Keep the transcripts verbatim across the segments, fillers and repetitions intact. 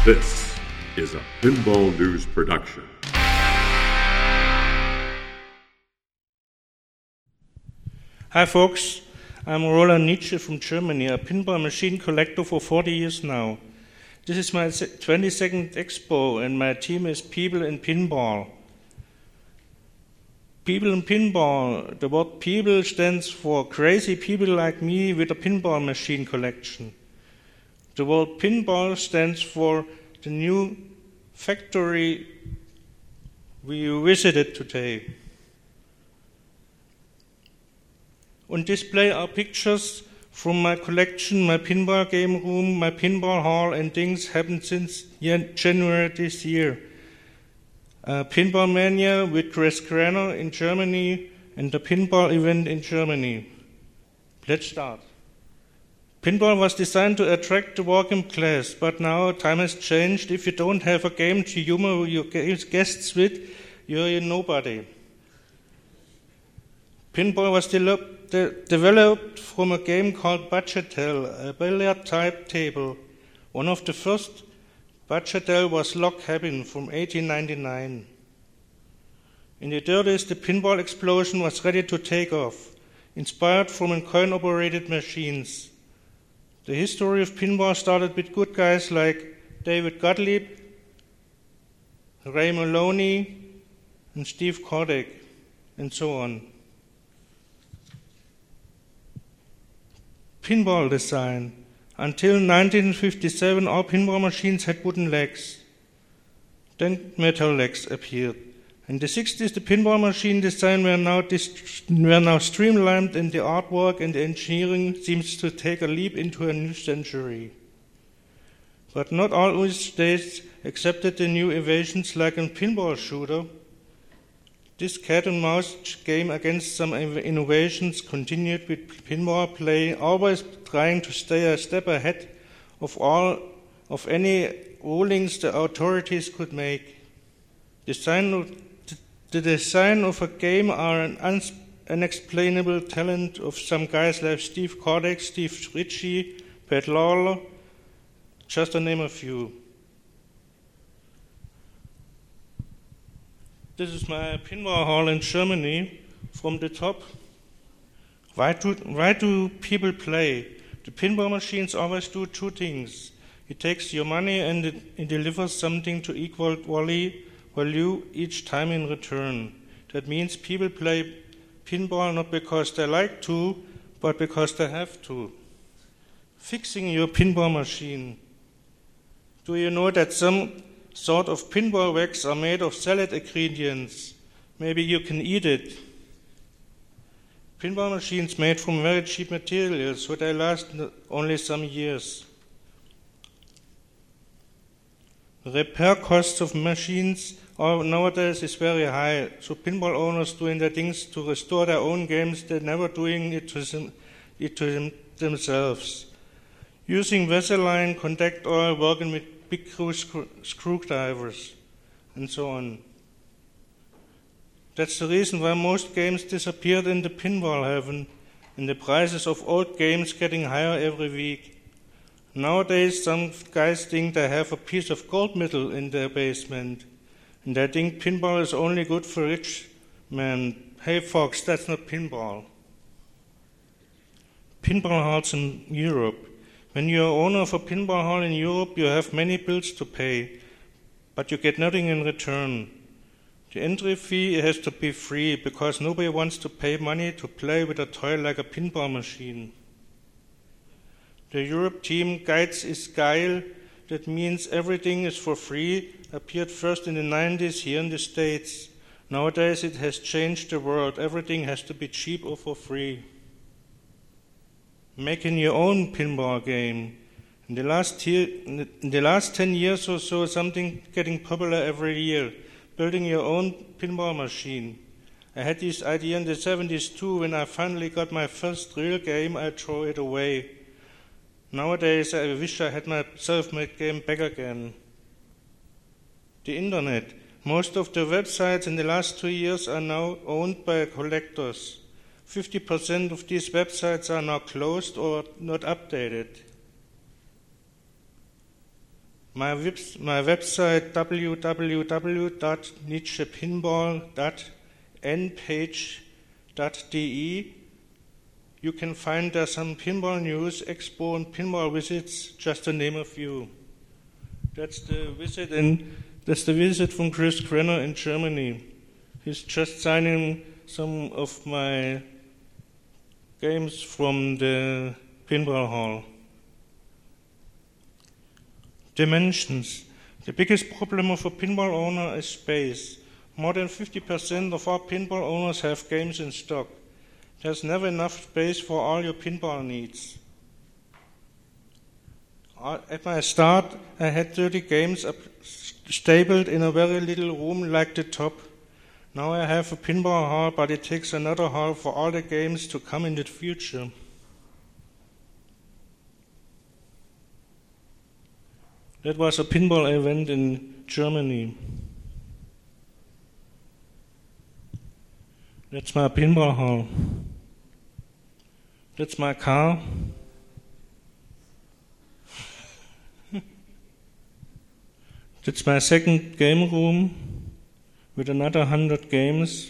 This is a Pinball News production. Hi folks, I'm Roland Nietzsche from Germany, a pinball machine collector for forty years now. This is my twenty-second expo and my team is People in Pinball. People in Pinball, the word people stands for crazy people like me with a pinball machine collection. The word pinball stands for the new factory we visited today. On display are pictures from my collection, my pinball game room, my pinball hall, and things happened since January this year. Uh, Pinball Mania with Chris Granner in Germany and the pinball event in Germany. Let's start. Pinball was designed to attract the working class, but now time has changed. If you don't have a game to humor your guests with, you're a nobody. Pinball was de- de- developed from a game called Bagatelle, a billiard-type table. One of the first Bagatelle was Log Cabin from eighteen ninety-nine. In the thirties, the pinball explosion was ready to take off, inspired from coin-operated machines. The history of pinball started with good guys like David Gottlieb, Ray Maloney, and Steve Kodak, and so on. Pinball design. Until nineteen fifty-seven, all pinball machines had wooden legs. Then metal legs appeared. In the sixties, the pinball machine design were now, dist- were now streamlined, and the artwork and the engineering seems to take a leap into a new century. But not all states accepted the new innovations like a pinball shooter. This cat and mouse game against some innovations continued with pinball play, always trying to stay a step ahead of all of any rulings the authorities could make. Design of, the design of a game are an uns, unexplainable talent of some guys like Steve Kodak, Steve Ritchie, Pat Lawler, just to name a few. This is my pinball hall in Germany from the top. Why do, why do people play? The pinball machines always do two things. It takes your money and it, it delivers something to equal value each time in return. That means people play pinball not because they like to, but because they have to. Fixing your pinball machine. Do you know that some sort of pinball wax are made of salad ingredients? Maybe you can eat it. Pinball machines made from very cheap materials, so they last only some years. Repair costs of machines are nowadays is very high, so pinball owners doing their things to restore their own games, they're never doing it to, them, it to them, themselves. Using Vaseline, contact oil, working with big screwdrivers, and so on. That's the reason why most games disappeared in the pinball heaven, and the prices of old games getting higher every week. Nowadays, some guys think they have a piece of gold medal in their basement, and they think pinball is only good for rich men. Hey folks, that's not pinball. Pinball halls in Europe. When you are owner of a pinball hall in Europe, you have many bills to pay, but you get nothing in return. The entry fee has to be free because nobody wants to pay money to play with a toy like a pinball machine. The Europe team Geiz ist geil, that means everything is for free, appeared first in the nineties here in the States. Nowadays it has changed the world. Everything has to be cheap or for free. Making your own pinball game. In the last year, in the last ten years or so, something getting popular every year. Building your own pinball machine. I had this idea in the seventies too. When I finally got my first real game, I threw it away. Nowadays, I wish I had my self-made game back again. The internet. Most of the websites in the last two years are now owned by collectors. fifty percent of these websites are now closed or not updated. My, webs- my website w w w dot nietzsche pinball dot n page dot d e. You can find there some pinball news, expo, and pinball visits, just to name a few. That's the visit in. That's the visit from Chris Krenner in Germany. He's just signing some of my games from the pinball hall. Dimensions. The biggest problem of a pinball owner is space. More than fifty percent of all pinball owners have games in stock. There's never enough space for all your pinball needs. At my start, I had thirty games up, stapled in a very little room like the top. Now I have a pinball hall, but it takes another hall for all the games to come in the future. That was a pinball event in Germany. That's my pinball hall. That's my car. That's my second game room with another hundred games.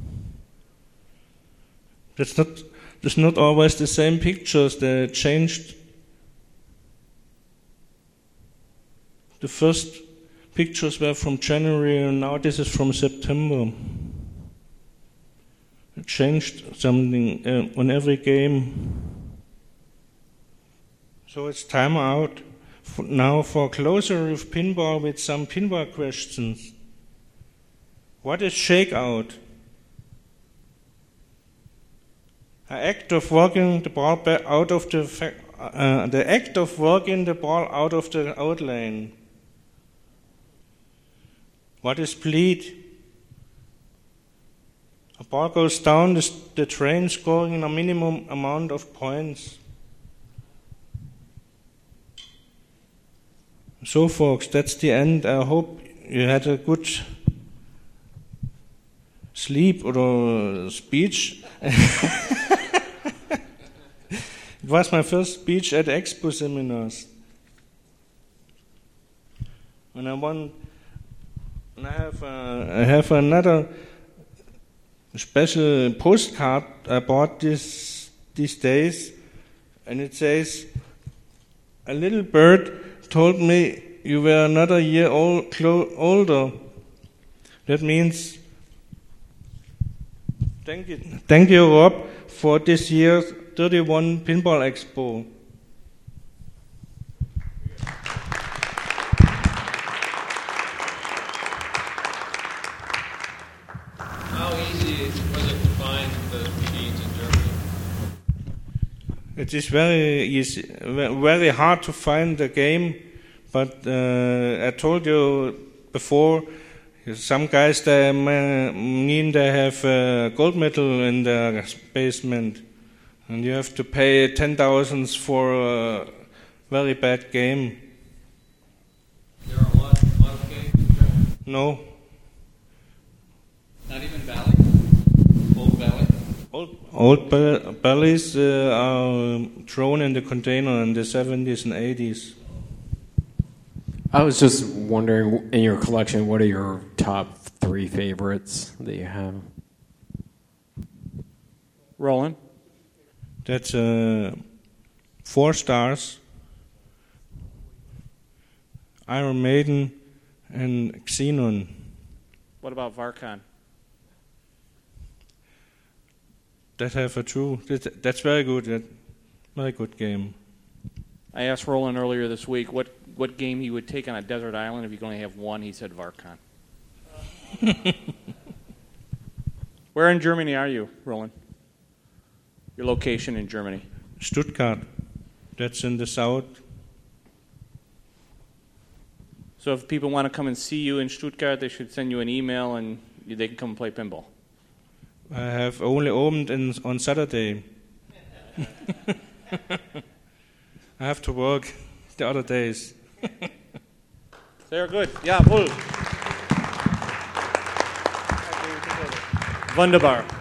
That's not, that's not always the same pictures. They changed. The first pictures were from January, and now this is from September. It changed something uh, on every game. So it's time out for now for a closer with pinball with some pinball questions. What is shakeout? An act of working the ball back out of the fa- uh, the act of working the ball out of the outlane. What is bleed? A ball goes down the, the train, scoring a minimum amount of points. So, folks, that's the end. I hope you had a good sleep or speech. It was my first speech at Expo seminars. And I want, and I have, uh, I have another special postcard I bought this these days, and it says, "A little bird told me you were another year old, clo- older." That means, thank you, thank you, Rob, for this year's thirty-one Pinball Expo. How easy was it to find the machines in Germany? It is very easy, very hard to find the game, but uh, I told you before, some guys they mean they have a gold medal in their basement, and you have to pay ten thousands for a very bad game. There are a lot, lot of games in Germany? No. Not even Valley? Old Valley? Old, old be- bellies uh, are thrown in the container in the seventies and eighties. I was just wondering, in your collection, what are your top three favorites that you have? Roland? That's uh, Four Stars, Iron Maiden, and Xenon. What about Varcon? That have a true. That, that's very good. That, very good game. I asked Roland earlier this week what, what game he would take on a desert island if you could only have one. He said Varcon. Where in Germany are you, Roland? Your location in Germany? Stuttgart. That's in the south. So if people want to come and see you in Stuttgart, they should send you an email and they can come and play pinball. I have only opened in, on Saturday. I have to work the other days. Sehr gut. Ja, wohl. Wunderbar.